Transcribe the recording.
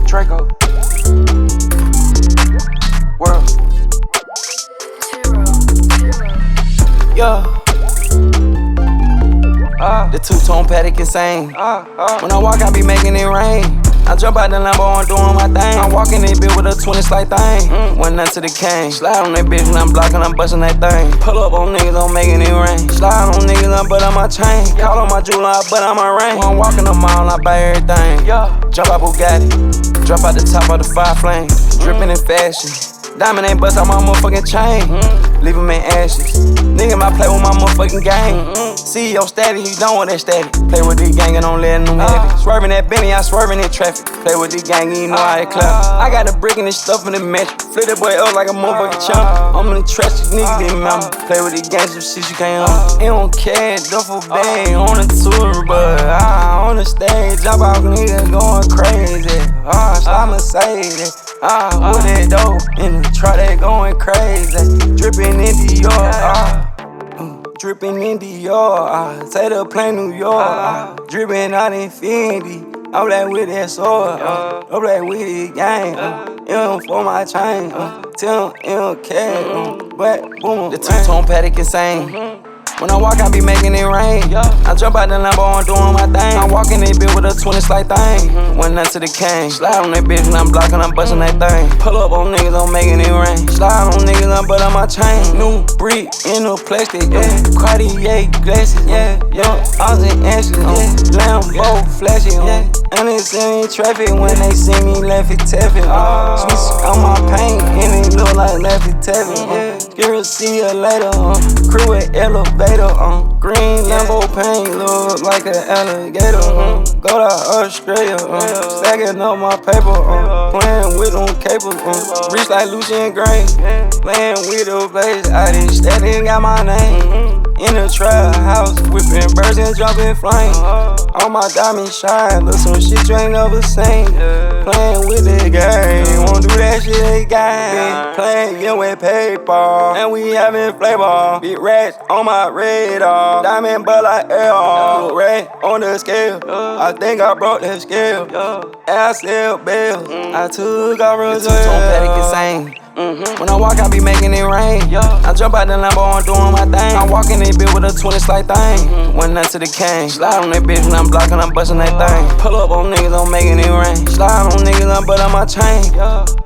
Draco. World. Yeah. The two-tone paddock insane. When I walk, I be making it rain. I jump out the Lambo, I'm doing my thing. I'm walking that bitch with a 20 slight thing. One nut to the cane. Slide on that bitch when I'm blocking, I'm busting that thing. Pull up on niggas, I'm making it rain. Slide on niggas, I'm butt on my chain. Call on my jeweler, I butt on my ring. When I'm walking the mall, I buy everything. Jump out Bugatti, drop out the top of the fire flame. Dripping in fashion. Diamond ain't bust out my motherfucking chain. Leave him in ashes. Nigga might play with my motherfucking game. CEO static, he don't want that static. Play with this gang and don't let him have it. Swerving that Benny, I swerving in traffic. Play with this gang, you know how it clap. I got the brick and this stuff in the mattress. Flip that boy up like a motherfucking chump. I'm in the trash, these niggas didn't remember. Play with these gangs, some shit you can't own. It don't care, duffel bag on the tour, but on the stage, jump out niggas going crazy. I'ma say that. With that dope in the truck, they going crazy. Dripping in Dior, dripping in Dior. Take the plane New York, dripping out in Fendi. I'm black with that sword, I'm black with this gang. M for my chain, Tim MK, but boom. The two-tone paddock insane. When I walk, I be making it rain. I jump out the Lambo, I'm doing my thing. I'm walking that bitch with a 20 slight thing. One nut to the cane. Slide on that bitch when I'm blocking, I'm busting that thing. Pull up on niggas, I'm making it rain. Slide on niggas, I'm butt on my chain. New brick in the plastic, Cartier glasses, Oz and Ashes, Lambo flashing, and they see me in traffic when they see me Laffy Taffy. Switch on my paint, and it look like Laffy Taffy. Girl, see you later, crew at elevator. Green Lambo paint look like an alligator. Go to Australia, stacking up my paper. Playing with them capers, reach like Lucian Grain. Playing with the place, I didn't static, got my name. In the trap house, whipping birds and jumping flames. All my diamonds shine, look some shit you ain't never seen. Playing with the game, won't do that shit again. Playing with paper, and we having flavor. Big rats on my radar, diamond but like air. Red on the scale, I think I broke that scale. And I sell bells, I took off Roselle. The two-tone paddock insane. When I walk, I be making it rain. I jump out the Lambo, I'm doing my thing. I'm walking that bitch with a 20 slight thing. One nut to the cane. Slide on that bitch when I'm blocking, I'm busting that thing. Pull up on niggas, I'm making it rain. Slide on niggas, I'm butt on my chain.